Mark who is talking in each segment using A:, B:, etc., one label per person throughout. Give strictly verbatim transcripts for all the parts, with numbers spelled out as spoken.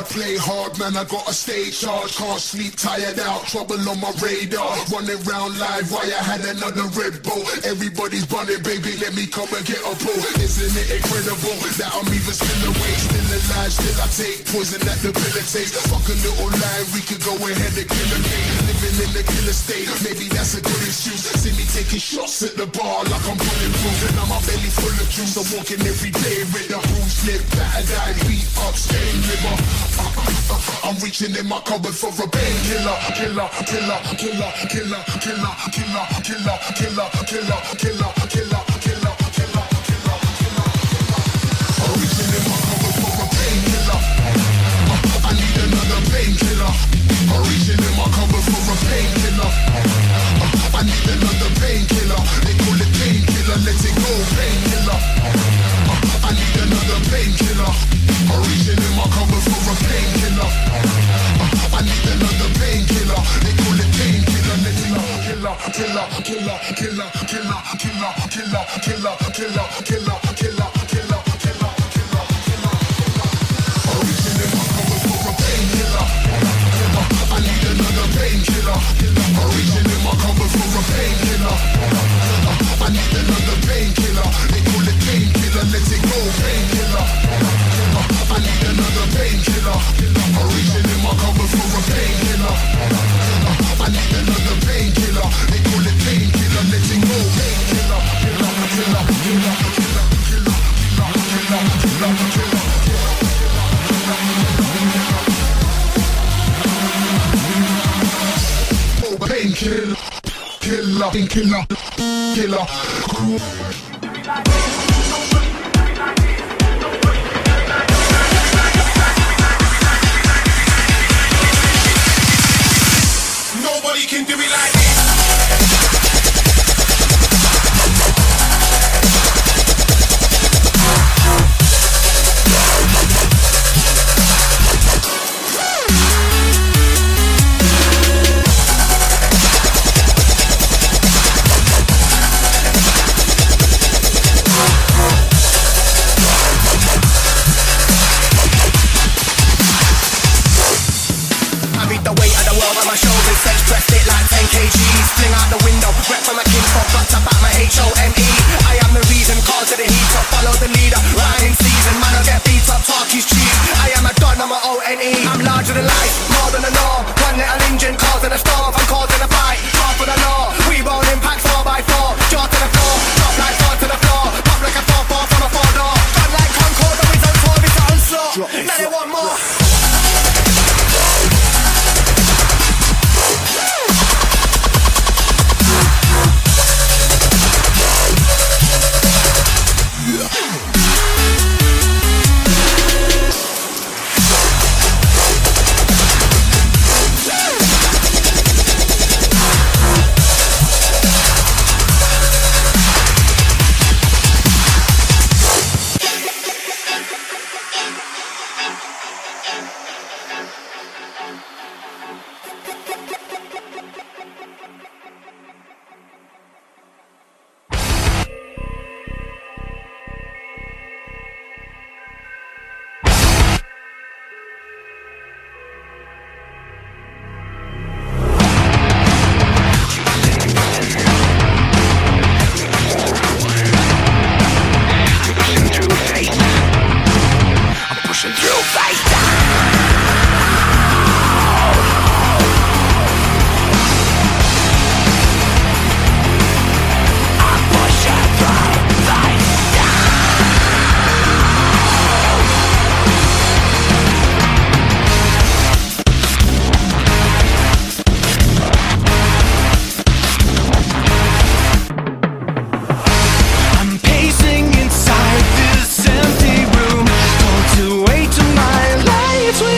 A: hard, play hard, man, I got a stay charge. Can't sleep, tired out, trouble on my radar. Running round live while I had another Red Bull. Everybody's running, baby, let me come and get a pull. Isn't it incredible that I'm even still awake, still alive, still I take poison that debilitates. Fuck a little line, we could go ahead and kill a game. Living in the killer state, maybe that's a good excuse. See me taking shots at the bar like I'm pulling through. And I'm my belly full of juice, I'm walking every day with the bruise, lip, battered eye, beat up, stain liver. Uh, uh, uh, I'm reaching in my cupboard for a painkiller. Killer, killer, killer, killer, killer, killer, killer, killer, killer, killer, killer, killer, killer, killer, killer. I'm reaching in my cupboard for a painkiller. I need another painkiller. I'm reaching in my cupboard for a painkiller. I need another painkiller. They call it painkiller, let it go, painkiller. I need another painkiller. I'm reaching in my cupboard for a painkiller. I need another painkiller. They call it painkiller, let it go, killer, killer, killer, killer, killer, killer, killer, killer, killer, killer, killer, killer, killer, killer, killer. I'm reaching in my cupboard for a painkiller. I need another painkiller. I'm reaching in my cupboard for a painkiller. I need another painkiller. They call it painkiller, let it go, painkiller. I need another painkiller. I'm reaching in my cupboard for a painkiller. I need another painkiller. They call it painkiller, let it go, painkiller. Killer, killer, killer, killer, killer, killer, killer, killer, killer. Painkiller, killer, painkiller, killer.
B: Nobody can do it like this. Fling out the window, rep from my kinfolk, but about my H O M E. I am the reason, call to the heat up, follow the leader, riding season, man, I get beat up, talk is cheap. I am a don, I'm a O N E. I'm larger than life, more than a norm. One little engine causing a storm, I'm causing a fight, half of the law. We bone impact four by four, jaw to the floor, drop like four to the floor, pop like a four four from a four door. Gun like Concord, the wizard for this onslaught. Now they want more.
C: Way to my life.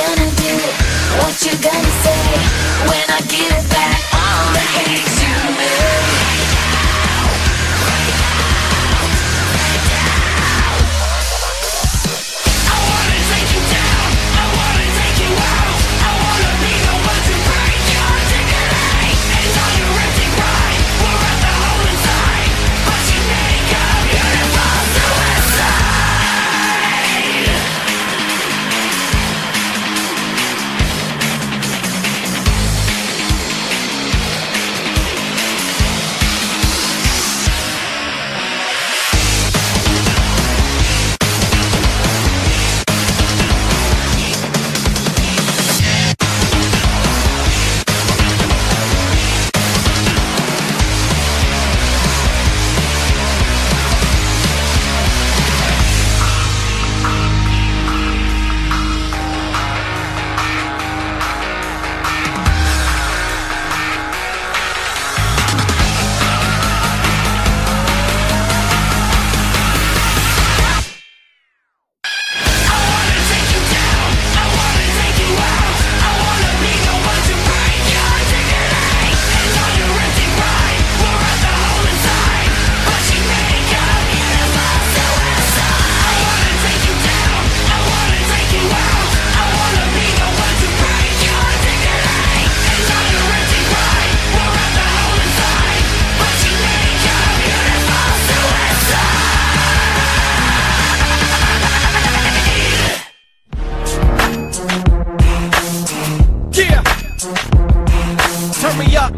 C: gonna do? What you gonna say when I give back all the hate you made? I wanna take you down, I wanna take you out, I wanna be the one to break your dignity. It's all your empty pride, we're at the hole inside, but you make a beautiful suicide. Turn me up.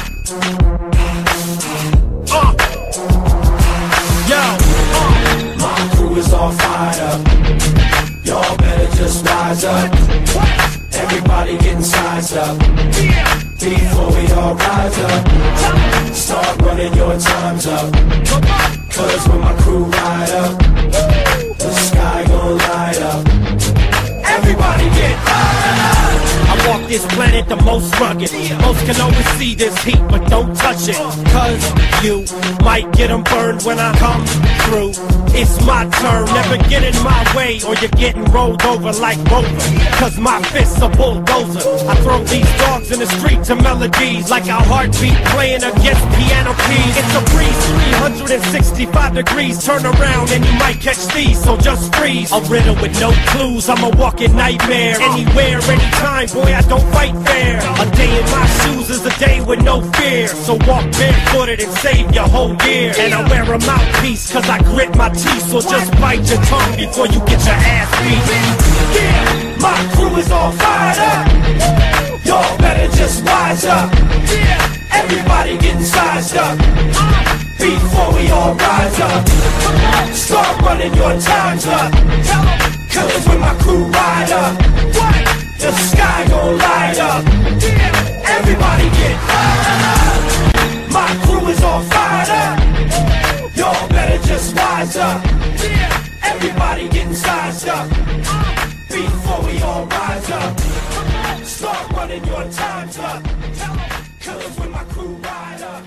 C: Uh. Yo. Uh.
D: My crew is all fired up. Y'all better just rise up. Everybody getting sized up. Before we all rise up, start running your times up. Cause when my crew ride up, the sky gon' light up. Everybody get up.
E: I walk this planet the most rugged. Most can always see this heat, but don't touch it. Cause you might get them burned when I come through. It's my turn, never get in my way, or you're getting rolled over like Rover. Cause my fists a bulldozer. I throw these dogs in the street to melodies like our heartbeat playing against piano keys. It's a breeze, three hundred sixty-five degrees. Turn around and you might catch these, so just freeze. A riddle with no clues, I'm a walking nightmare. Anywhere, anytime, boy, I don't fight fair. A day in my shoes is a day with no fear. So walk barefooted and save your whole year. And I wear a mouthpiece cause I grit my teeth. So just bite your tongue before you get your ass beat.
D: Yeah, my crew is all fired up. Y'all better just rise up. Everybody getting sized up. Before we all rise up, start running your times up. Cause when my crew ride up, the sky gon' light up. Everybody get up. My crew is all fired up. Y'all better just rise up. Everybody getting sized up. Before we all rise up, start running your times up. Cause when my crew ride up,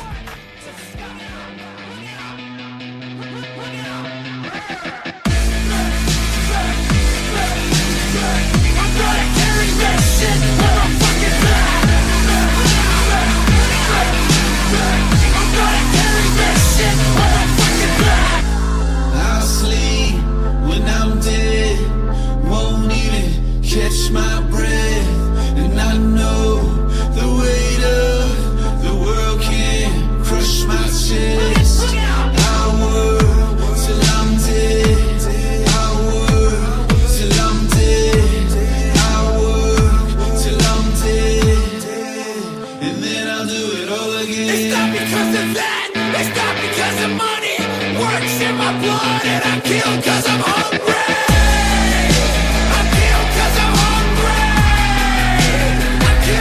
D: I'm gonna carry this shit when I'm fucking back. I'm gonna carry this shit when I'm fucking back.
F: I'll sleep when I'm dead, won't even catch my breath. And I know the weight of the world can crush my chest. I'll work till I'm dead, I'll work till I'm dead, I'll work till I'm dead, and then I'll do it all again.
D: It's not because of that, it's not because of money. Works in my blood and I kill cause I'm hungry. I kill cause I'm hungry. I kill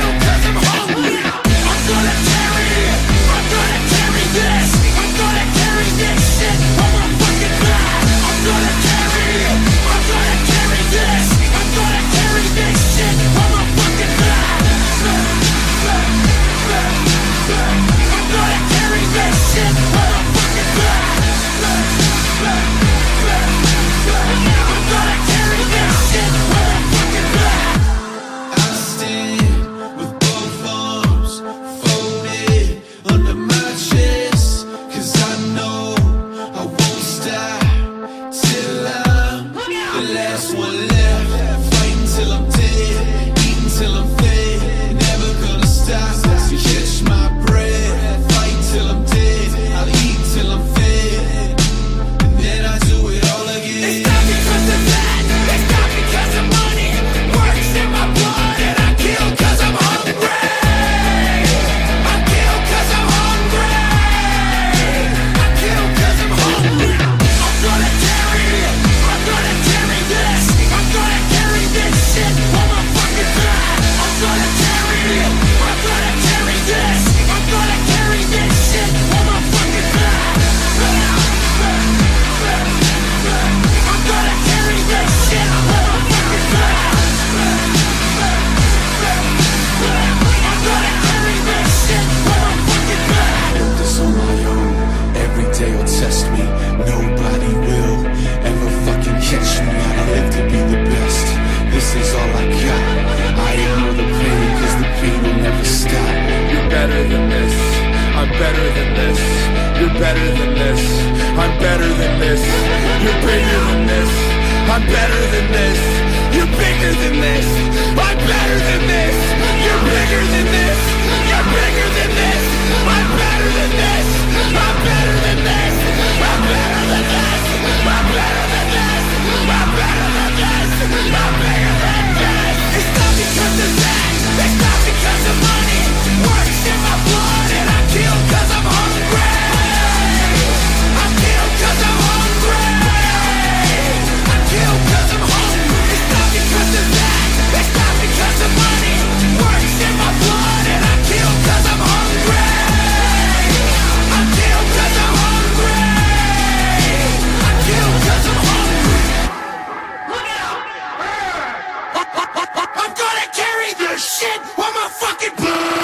F: better than this. I'm better than this. You're bigger than this. I'm better than this. You're bigger than this. I'm better than this. You're bigger than this. You're bigger than this. I'm better than this. I'm better than this. I'm better than this. I'm better than this. I'm better than this. I'm bigger than this. It's not because of that. It's not because of money. Works in my blood and I kill cause I'm hungry. I kill cause I'm hungry. I kill cause I'm hungry. It's not because of that. It's not because of money. Works in my blood and I kill cause I'm hungry. I kill cause I'm hungry. I kill cause I'm hungry. Look out! I, I, I, I'm gonna carry this shit on my fucking blood.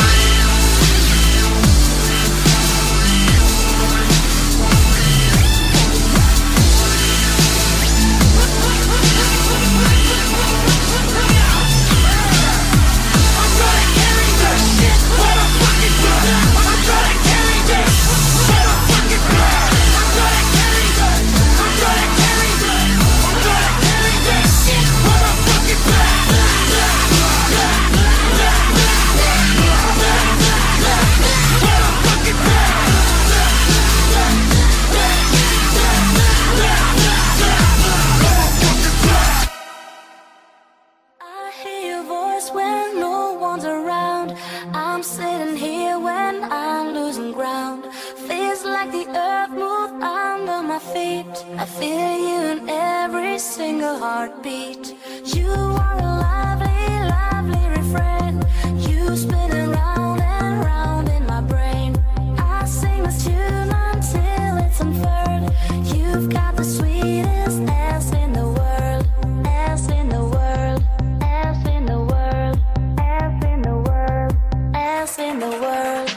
G: I'm sitting here when I'm losing ground. Feels like the earth moved under my feet. I feel you in every single heartbeat. You are a lovely, lovely refrain. You spin round and round in my brain. I sing this tune until it's unfurled. You've got the sweetest ass in the world. Ass in the world. Ass in the world. Ass in the world. Ass in the world.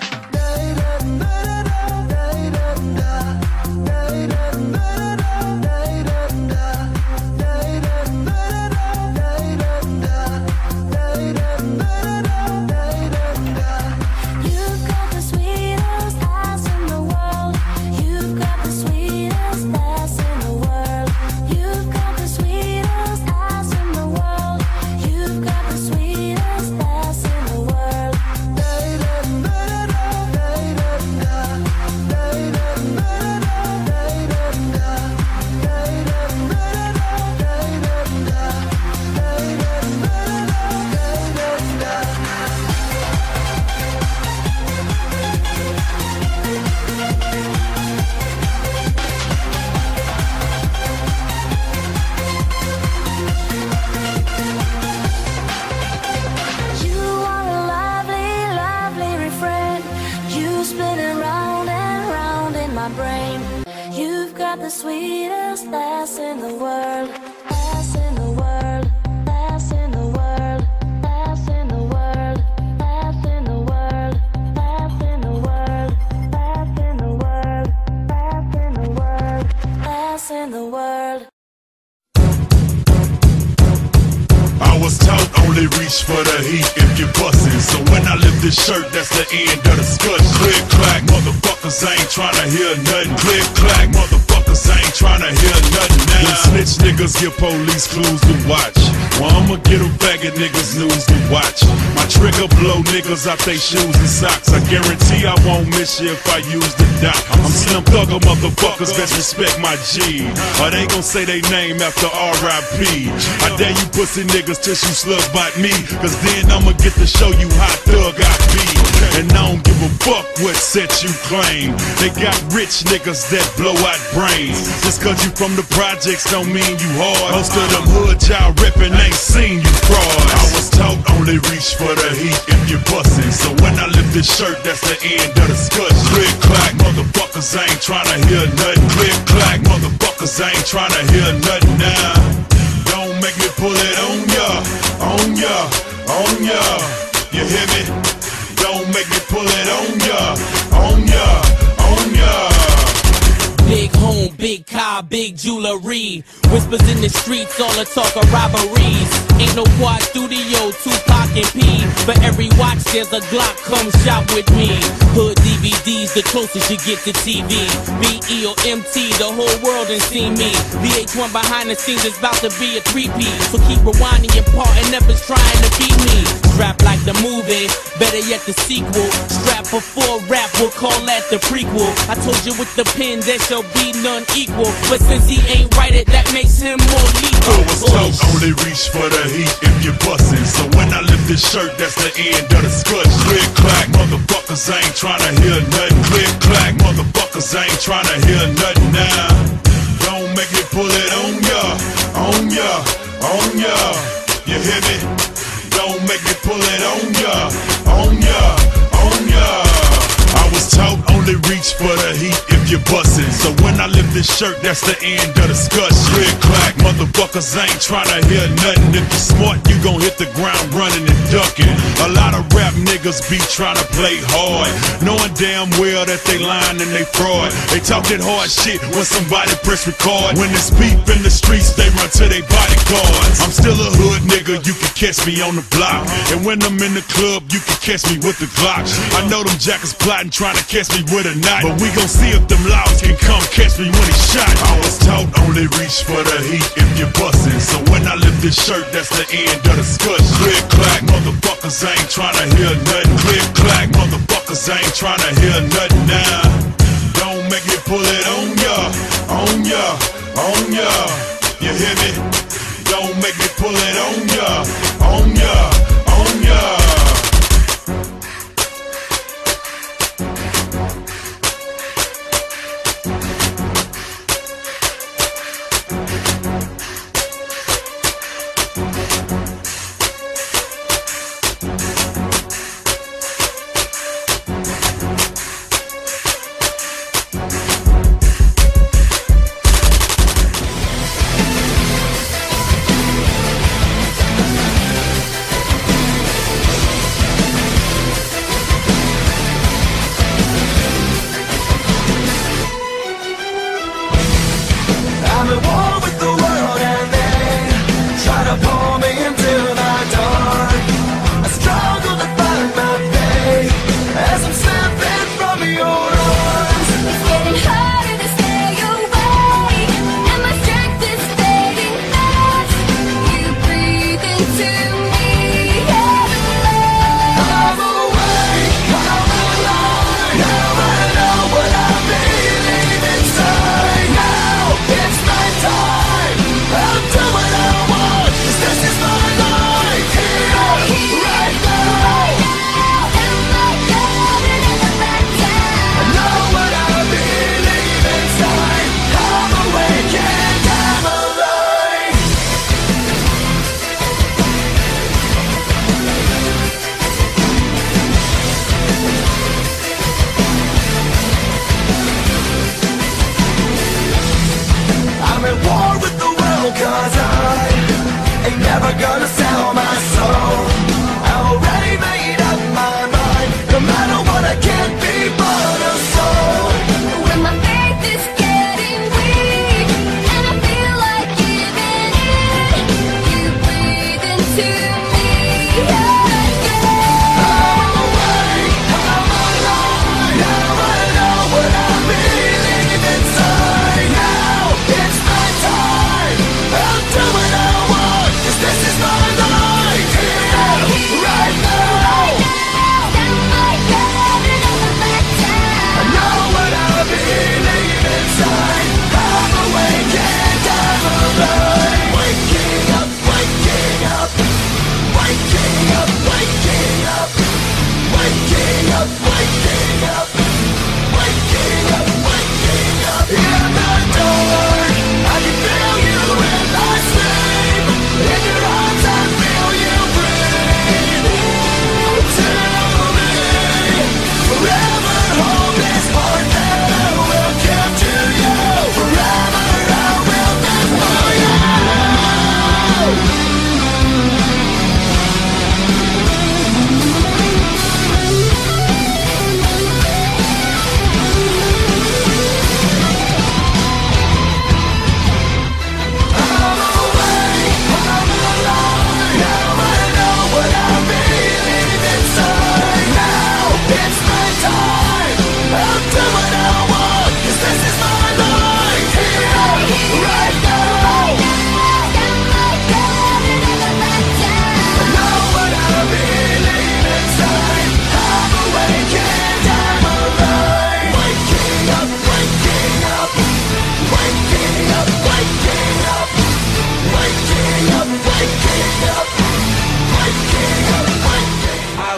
G: The sweetest ass in the world, ass in the world, ass in the world, ass in the world, ass in the world, ass in the world, ass in the world, ass in the world, ass in the world.
H: I was taught only reach for the heat if you're bustin'. So when I lift this shirt, that's the end of the discussion. Click clack, motherfuckers ain't tryna hear nothing. Click clack, motherfuckers ain't tryna hear nothing now. Them snitch niggas give police clues to watch. Well, I'ma get a bag of niggas news to watch. My trigger blow niggas out they shoes and socks. I guarantee I won't miss you if I use the dot. I'm Slim Thugger, motherfuckers, best respect my G. Or they gon' say they name after R I P I dare you pussy niggas till you slug bite me, cause then I'ma get to show you how thug I be. And I don't give a fuck what set you claim. They got rich niggas that blow out brains. Just cause you from the projects don't mean you hard. Most of them hood y'all rippin' ain't seen you frauds. I was taught only reach for the heat if you're bustin'. So when I lift this shirt, that's the end of the discussion. Click clack, motherfuckers ain't tryna hear nothing. Click clack, motherfuckers ain't tryna hear nothing now. Don't make me pull it on ya, on ya, on ya. You hear me? Don't make me pull it on ya, on ya, on ya.
E: Big home, big car, big jewelry. Whispers in the streets, all the talk of robberies. Ain't no quad studio, Tupac fucking pee. For every watch, there's a Glock, come shop with me. Hood D V Ds, the closest you get to T V. B E or M T, the whole world done seen me. V H one behind the scenes is about to be a three-piece. So keep rewinding your part and never's trying to beat me. Strap like the movie, better yet the sequel. Strap for full rap, we'll call that the prequel. I told you with the pen, there shall be none equal. But since he ain't write it, that makes him more lethal.
H: I was told only reach for the heat if you're bustin'. So when I lift this shirt, that's the end of the discussion. Click clack, motherfuckers ain't tryna hear nothing. Click clack, motherfuckers ain't tryna hear nothing now. Don't make me pull it on ya, on ya, on ya. You hear me? Don't make me pull it on ya, on ya, on ya. I was taught only reach for the heat if you're bustin'. So when I lift this shirt, that's the end of the discussion. Click clack, motherfuckers ain't tryna hear nothing. If you're smart, you gon' hit the ground running and ducking. A lot of rap niggas be tryna play hard, knowing damn well that they lying and they fraud. They talk that hard shit when somebody press record. When it's beef in the streets, they run to they bodyguards. I'm still a hood nigga, you can catch me on the block. And when I'm in the club, you can catch me with the Glock. I know them jackers plotting, trying to catch me with a knot, but we gon' see if them laws can come catch me when it's shot. I was taught only reach for the heat if you're bustin'. So when I lift this shirt, that's the end of the discussion. Click clack, motherfuckers ain't tryna hear nothing. Click clack, motherfuckers ain't tryna hear nothing now. Don't make me pull it on ya, on ya, on ya. You hear me? Don't make me pull it on ya, on ya, on ya.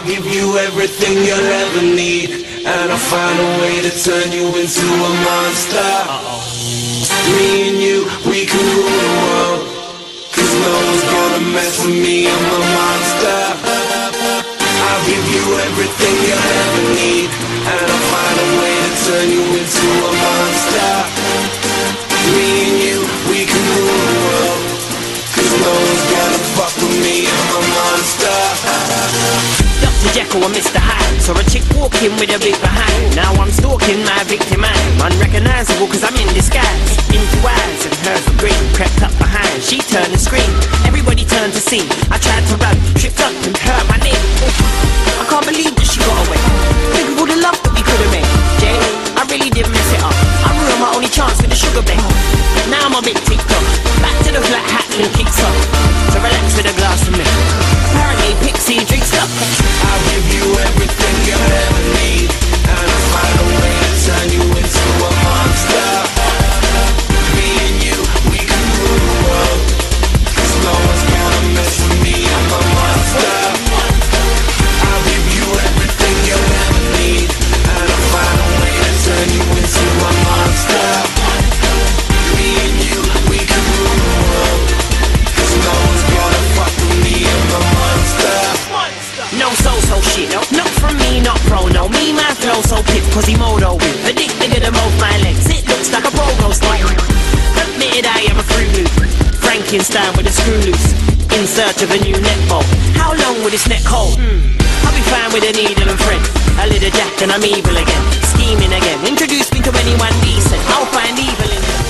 F: I'll give you everything you'll ever need, and I'll find a way to turn you into a monster. Me and you, we can rule the world, cause no one's gonna mess with me, I'm a monster. I'll give you everything you'll ever need, and I'll find a way to turn you into a monster. Me and you, we can rule the world, cause no one's gonna fuck with me, I'm a monster.
I: Doctor Jekyll and Mister Hyde saw a chick walking with a big behind. Now I'm stalking my victim, I'm unrecognizable cause I'm in disguise. Into eyes and her for green, crept up behind, she turned and screamed. Everybody turned to see, I tried to run, tripped up and hurt my knee. I can't believe that she got away. Think of all the love that we could have made. Jay, I really did mess it up. I ruined my only chance with the sugar babe. Now I'm a bit ticked off, back to the flat hat and kicks off. So relax with a glass for me. Apparently Pixie drinks up.
F: I'll give you everything you'll ever need, and I'll find a way to turn you into a monster. Me and you, we can rule the world, cause no one's gonna mess with me, I'm a monster. I'll give you everything you'll ever need, and I'll find a way to turn you into a monster. Me and you, we can rule the world, cause no one's gonna fuck with me, I'm a monster.
I: No so-so shit, no, not from me, not pro, no. Me, my flow so pip, cause he modo with a dick bigger than both my legs. It looks like a pogo stick. Admitted I am a fruit loop, Frankenstein with a screw loose, in search of a new neck bolt. How long will this neck hold? Hmm. I'll be fine with a needle and thread. A little jack and I'm evil again, scheming again. Introduce me to anyone decent, I'll find evil in them.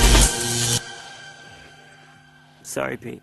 I: Sorry, Pete.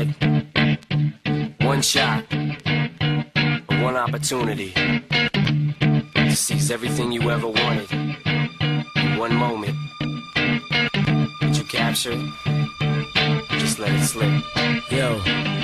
I: wanted. One shot, one opportunity to seize everything you ever wanted. One moment. Did you capture it? Just let it slip. Yo.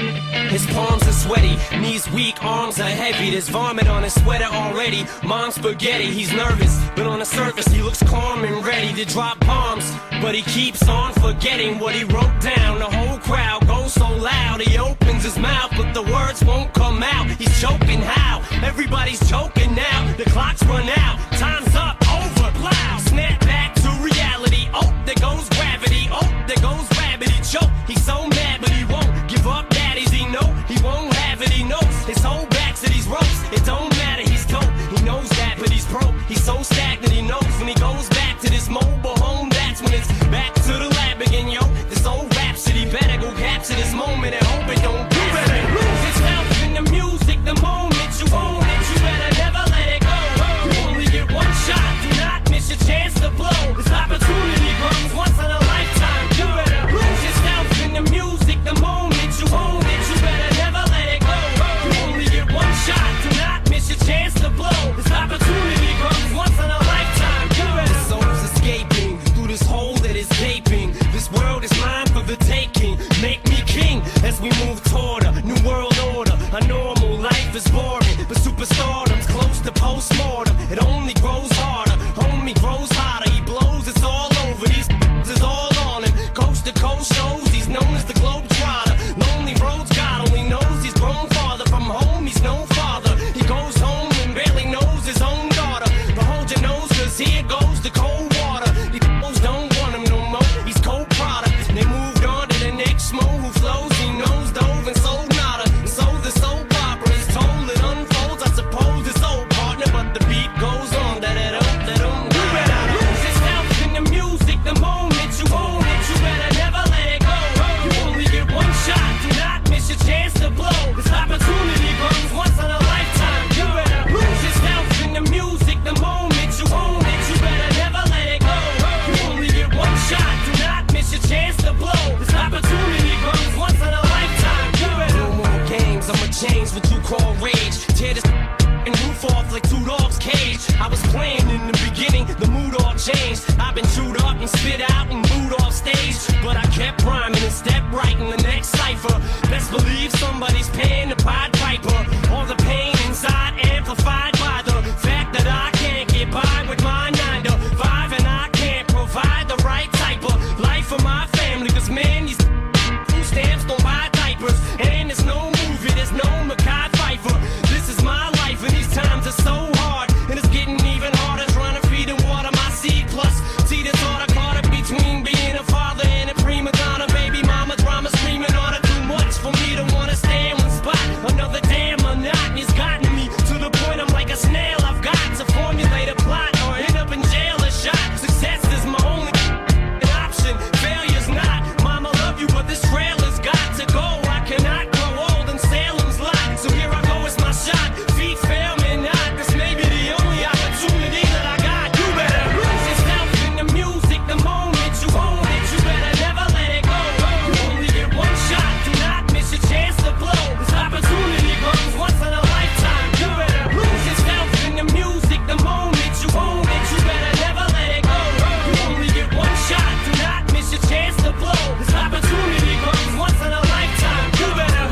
I: His palms are sweaty, knees weak, arms are heavy. There's vomit on his sweater already. Mom's spaghetti, he's nervous, but on the surface he looks calm and ready to drop bombs. But he keeps on forgetting what he wrote down. The whole crowd goes so loud, he opens his mouth, but the words won't come out. He's choking how? Everybody's choking now. The clock's run out, time's up, over, loud. Snap back to reality. Oh, there goes gravity. Oh, there goes rabbit. He choke. He's so mad, but he won't give up. Daddies, he know he won't have it. He knows his whole back to these ropes. It don't matter. He's dope. He knows that, but he's broke. He's so stagnant. He knows when he goes back to this mobile home. That's when it's back to the lab again, yo. This old rhapsody better go capture this moment and hope it don't do better. Lose itself in the music. The moment you own it, you better never let it go. You only get one shot. Do not miss your chance to blow. This opportunity comes once in a lifetime. You better lose yourself in the music. The moment you own it, you better never let it go. You only get one shot. Do not miss your chance to blow. This opportunity comes once in a lifetime. You better. The soul's escaping through this hole that is gaping. This world is mine for the taking. Make me king as we move toward a new world order. A normal life is boring, but superstardom's close to postmortem. It only grows harder, homie grows hotter. He blows, it's all over. These is all on him. Coast to coast shows, he's known as the Globetrotter. Lonely roads, God only knows he's grown farther from home. He's no father. He goes home and barely knows his own daughter. But hold your nose, cause here goes the cold water. These fools don't want him no more. He's cold product. They moved on to the next mo who flows. He knows dove and sold nada. And so the soap opera is told. It unfolds. I suppose it's old partner, but the beat goes on. That it up, that um. You better lose yourself in the music. The moment you own it, you better never let it go. You only get one shot. Do not miss your chance to blow. This opportunity comes once in a lifetime. You better lose yourself in the music. The moment you own it, you better never let it go. You only get one shot. Do not miss your chance to blow. This opportunity comes once in a lifetime. You better. No more games. I'ma change what you call rage. Tear this and roof off like two dogs' cage. I was playing in the beginning, the mood all changed. I've been chewed up and spit out and booed off stage, but I kept rhyming and stepped right in the next cipher. Best believe somebody's paying the Pied Piper. All the pain inside amplified by the fact that I can't get by with my nine to five, and I can't provide the right type of life for my family. Cause man, these food stamps don't buy diapers, and there's no movie, there's no Mackay Pfeiffer. This is my life, and these times are so hard, and it's getting even harder trying to feed and water my seed. Plus, see the thought I caught it between being a father and a prima donna. Baby mama drama screaming on her too much for me to wanna stay in one spot. Another damn monotony's gotten me to the point I'm like a snail. I've got to formulate a plot or end up in jail or shot. Success is my only option, failure's not. Mama love you, but this trailer's got to go. I cannot grow old in Salem's lot, so here I go, it's my shot. Feet fail me not, this may be the only opportunity that I got. You better lose yourself in the music. The moment you own it, you better never let it go. You only get one shot. Do not miss your chance to blow. This opportunity comes once in a lifetime. You better lose yourself in the music. The moment you own it, you better never let it go. You only get one shot. Do not miss your chance to blow. This opportunity comes once in a lifetime. You better.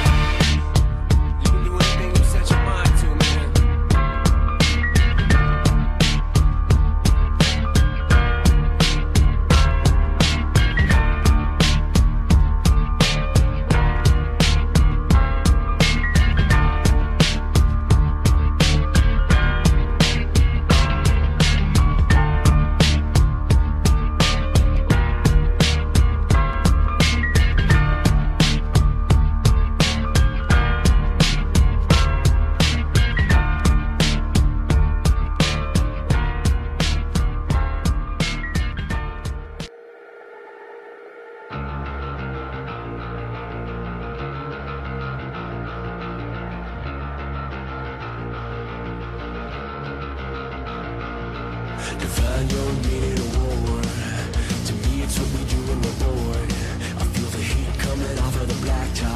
I: You can do anything you set your mind to, man.
J: Define your meaning of war. To me, it's what we do in the board. I feel the heat coming off of the blacktop.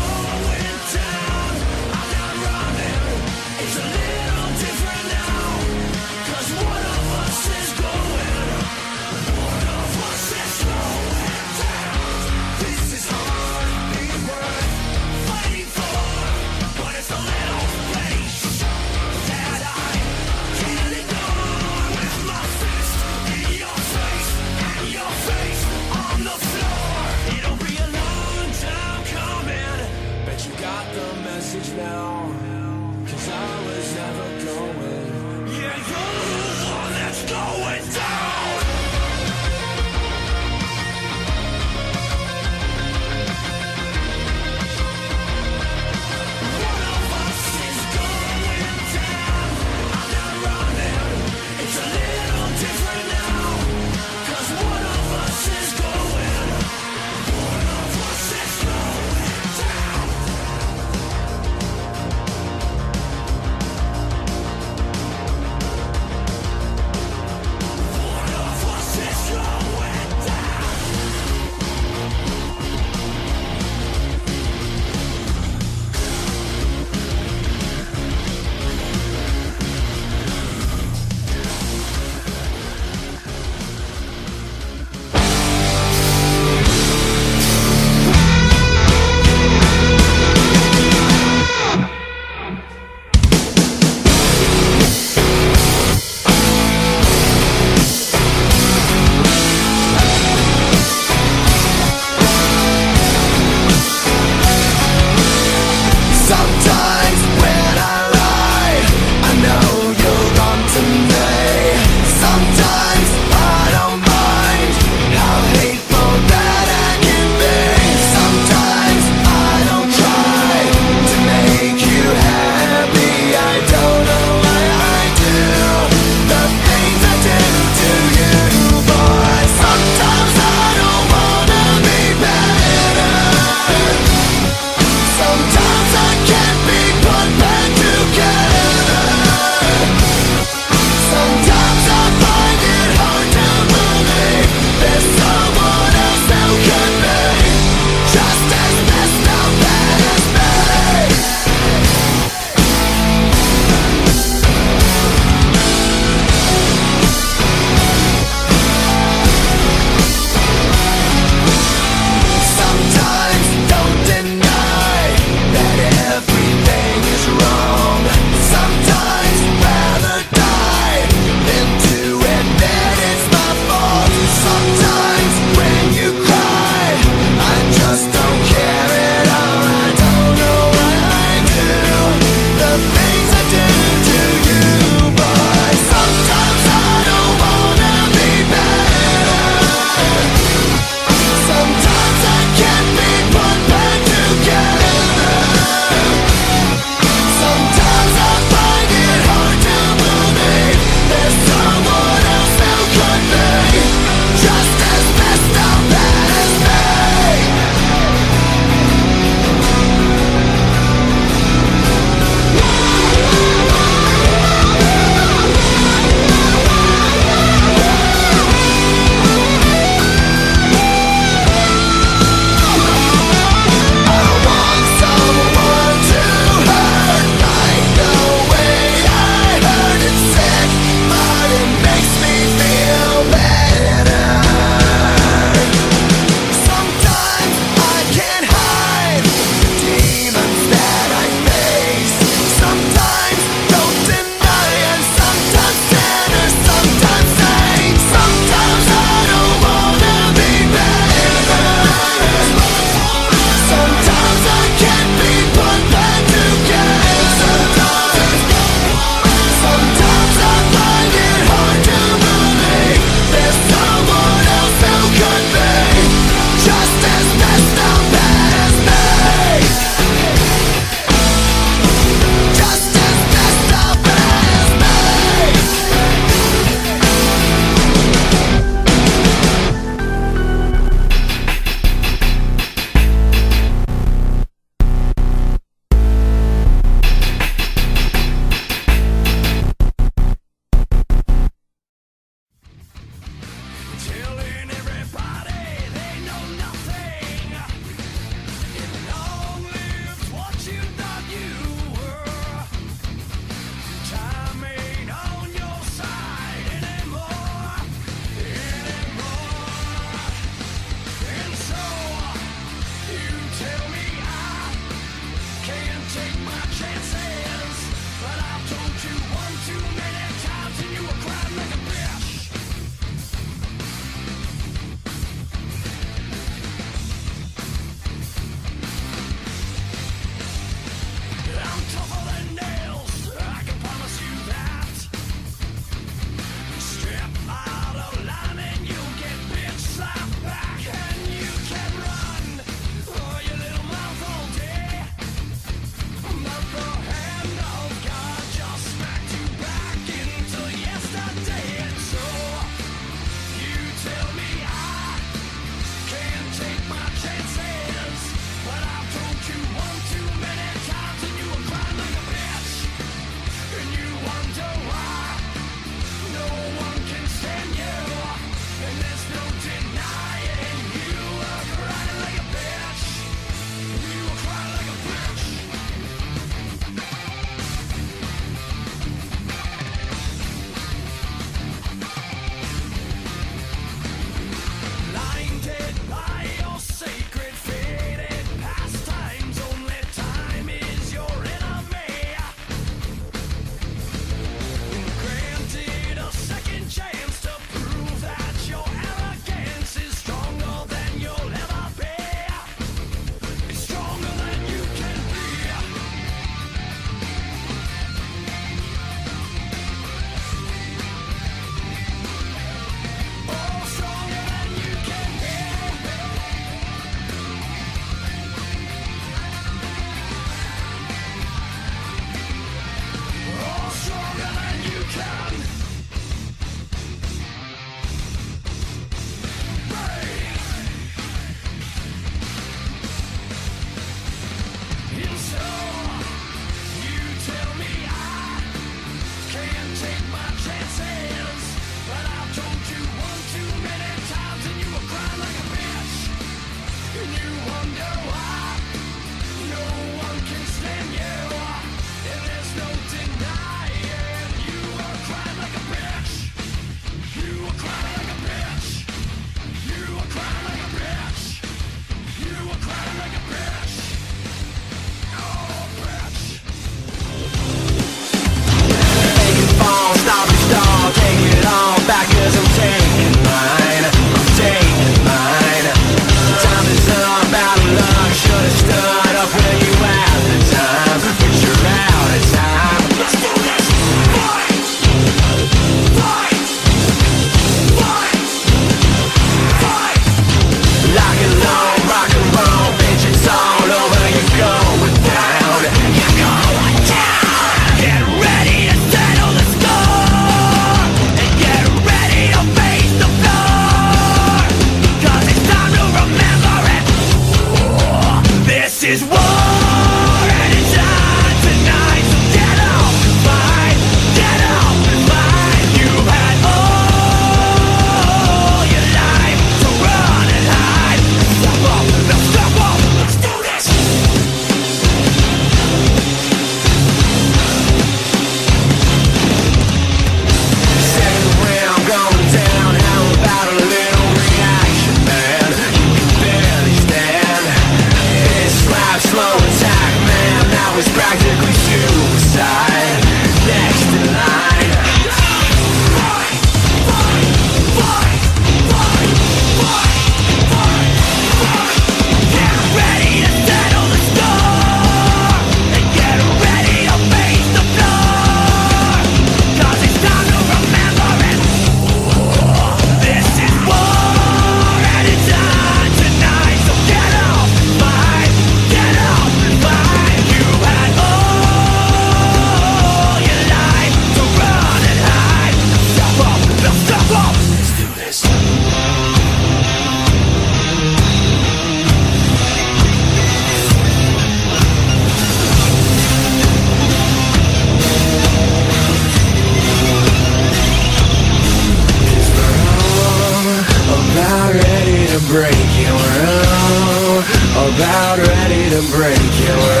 J: About ready to break, yeah, we're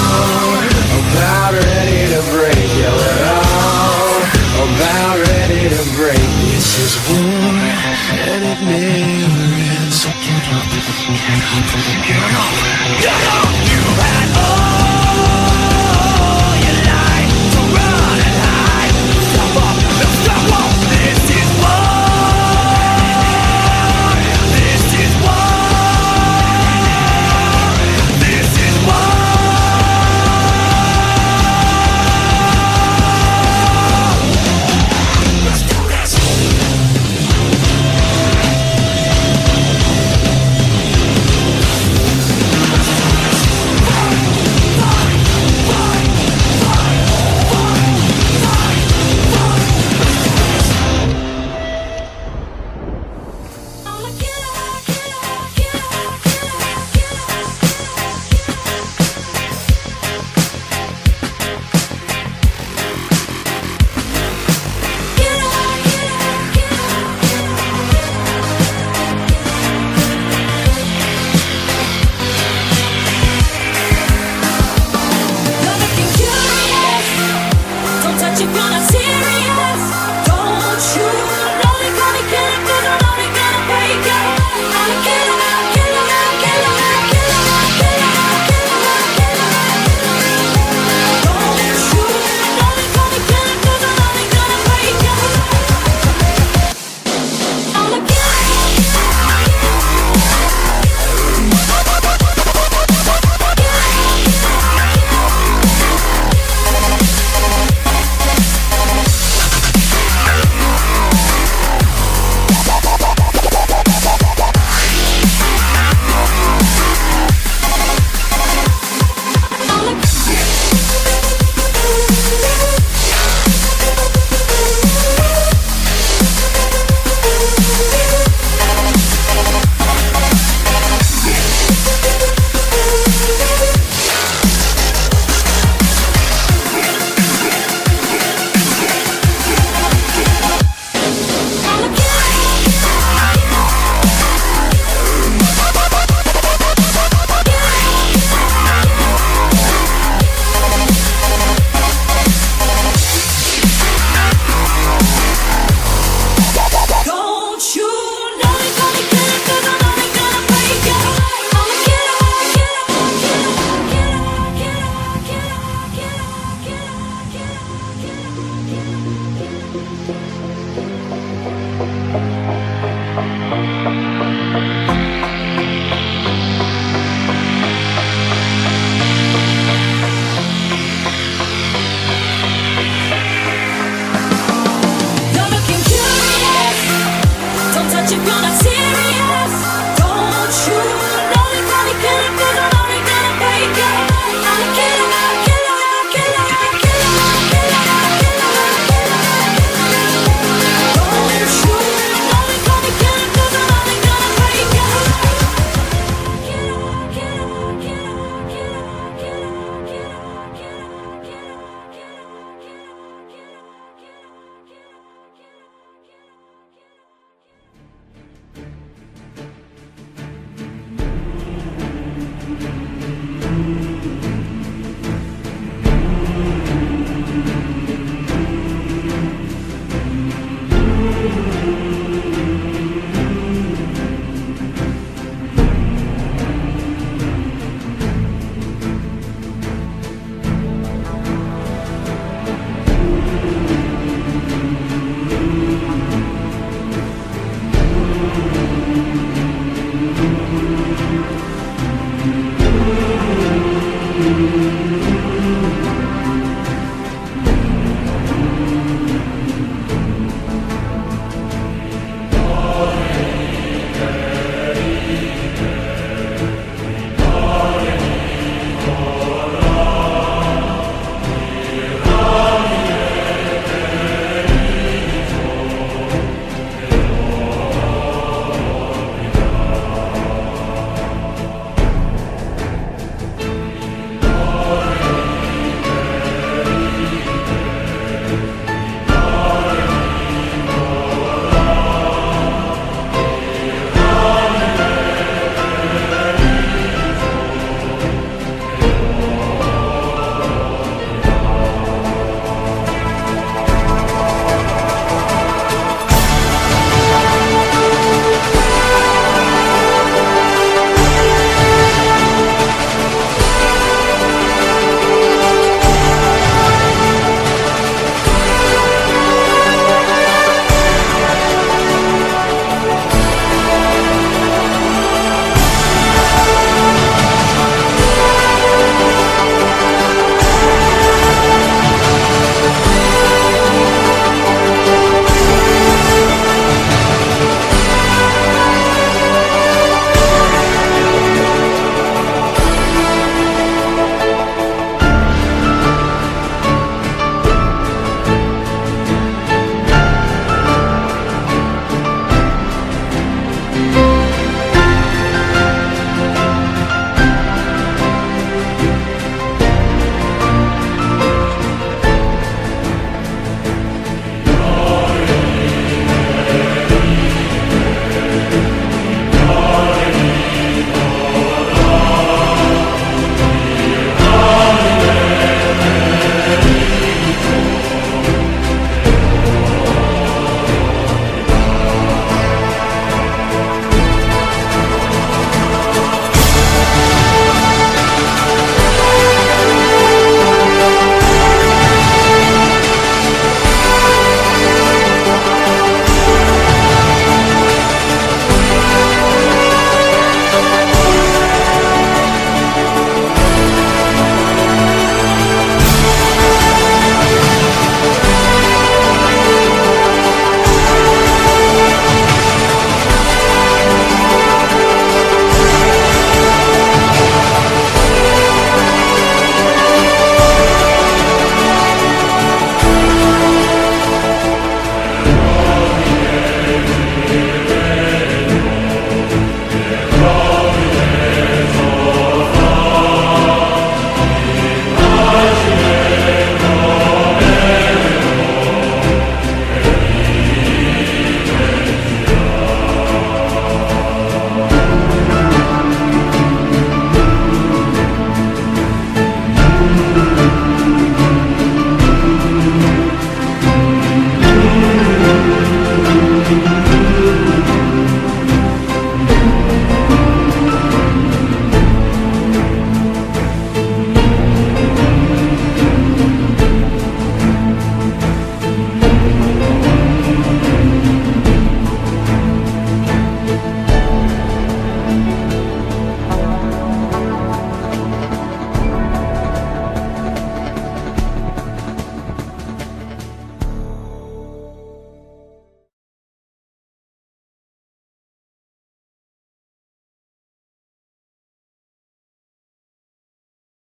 J: on. About ready to break, yeah, we're on. About ready to break. This is war, and it never ends. So get up, get up, get up, get up. You had all your life to run and hide. Stop up, stop up. This is war. This is war.
D: Thank you.